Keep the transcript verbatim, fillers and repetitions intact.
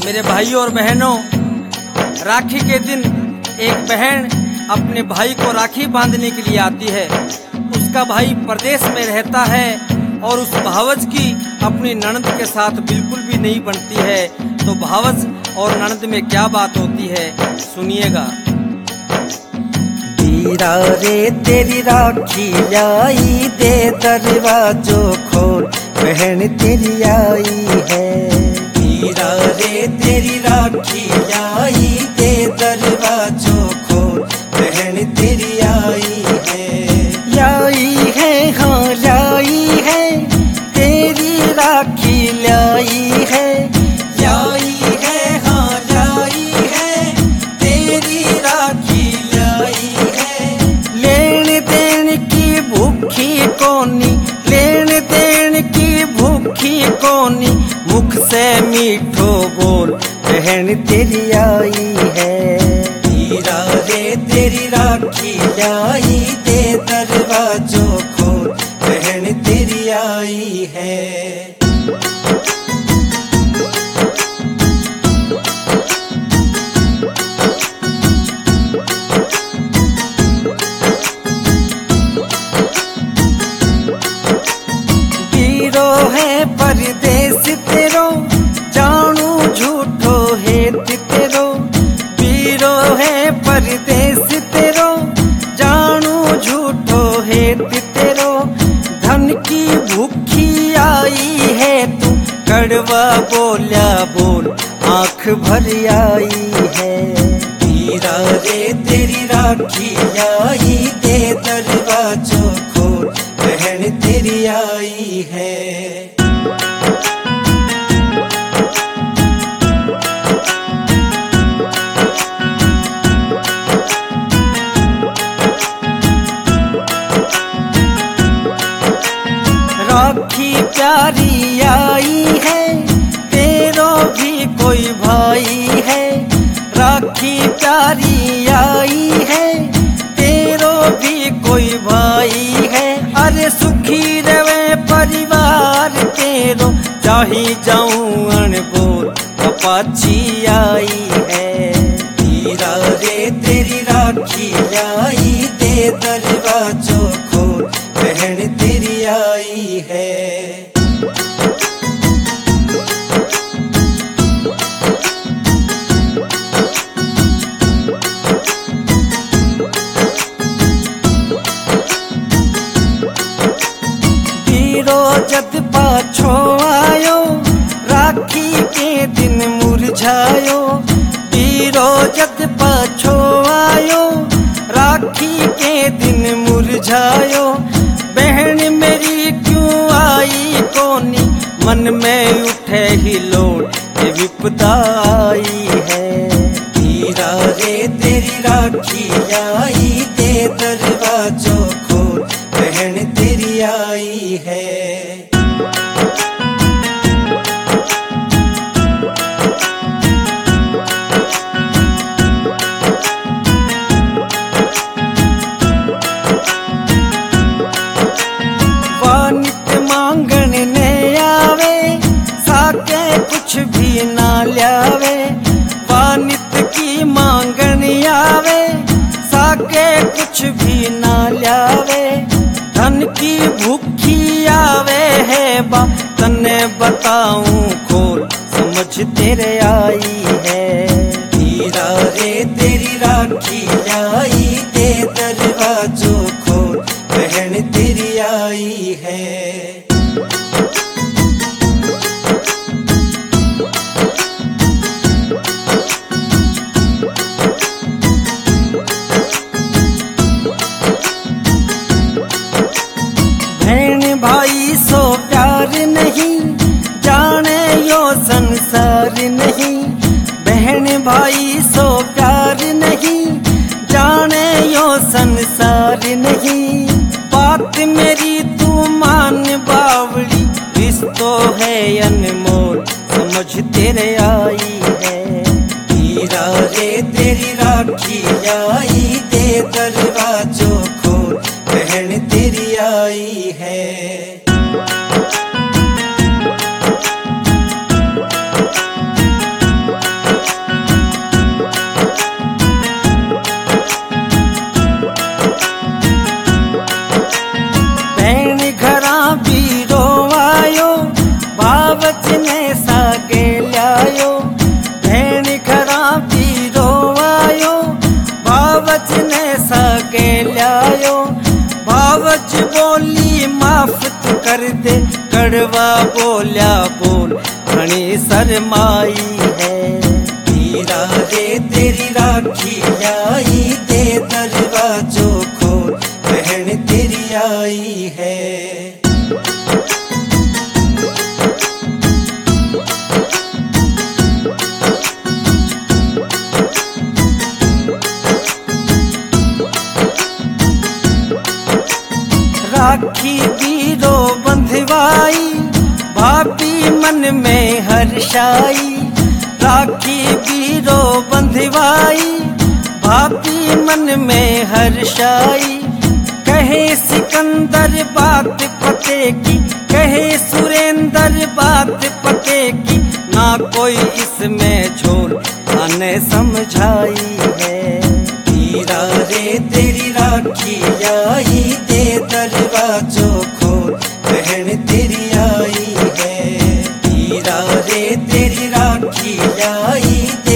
मेरे भाइयों और बहनों, राखी के दिन एक बहन अपने भाई को राखी बांधने के लिए आती है। उसका भाई प्रदेश में रहता है और उस भावज की अपनी ननद के साथ बिल्कुल भी नहीं बनती है। तो भावज और ननद में क्या बात होती है, सुनिएगा। वीरा रे तेरी राखी आई, दे दरवाजो खोल, बहन तेरी आई है। वीरा रे तेरी राखी आई, दे दरवाजो खोल, बहन तेरी आई है। लाई है हाँ लाई है, तेरी राखी लाई है। लाई है हाँ लाई है, तेरी राखी लाई है। लेन देन की भूखी कोनी, लेन देन की भूखी कोनी, मुख से मीठो बोल, बहन तेरी आई है। वीरा रे तेरी राखी आई, दे दरवाजो खोल, बहन तेरी आई है। वीरो है परदेस तेरो, जानू झूठो हेत तेरो। वीरो है परदेस तेरो, जानू झूठो हेत तेरो। धन की भूखी आई है तू, कड़वा बोल्या बोल, आँख भर आई है। वीरा रे तेरी राखी आई, दे दरवाजो खोल, बहन तेरी आई है। राखी प्यारी आई है, तेरो भी कोई भाई है। राखी प्यारी आई है, तेरो भी कोई भाई है। अरे सुखी रवे परिवार तेरो, चाही जाऊं अनबोल, अपाची आई है। वीरा रे तेरी राखी आई, दे दरवाजो खोल, बहन तेरी आई है। वीरो जद पाछो आयो, राखी के दिन मुरझायो। वीरो जद पाछो आयो, राखी के दिन मुरझायो। बहन मेरी क्यों आई कोनी, मन में उठे ही लोड, ये विपदा आई है। वीरा रे तेरी राखी आई, दे दरवाजो खोल, बहन तेरी आई है। वानित मांगन ने आवे, साके कुछ भी ना ल्यावे। वानित की मांगन आवे, साके कुछ भी ना ल्यावे। धन की भूखी आवे है बा, तन्ने बताऊं खोल, समझ तेरे आई है। वीरा रे तेरी राखी आई, दे दरवाजो खोल, बहन तेरी आई है। बहन भाई सो प्यार नहीं, जाने यो संसार नहीं। बहन भाई सो प्यार नहीं, जाने यो संसार नहीं। बात मेरी तू मान बावड़ी, रिश्तो है अनमोल, समझ तेरे आई है। वीरा रे तेरी राखी आई, दे दरवाजो खोल, बहन तेरी आई है। कर दे कड़वा बोल्या बोल घनी शरमाई है। हीरा रे तेरी राखी आई दे दरवाजों खोल बहन तेरी आई है। राखी बीरो बंधवाई भाभी मन में हर्षाई। राखी बीरो बंधवाई भाभी मन में हर्षाई। कहे सिकंदर बात पते की, कहे सुरेंद्र बात पते की, ना कोई इसमें झोल आने समझाई है। हीरा रे तेरी राखी आई दे दरवाजों खोल बहन तेरी आई है। हीरा रे तेरी राखी आई दे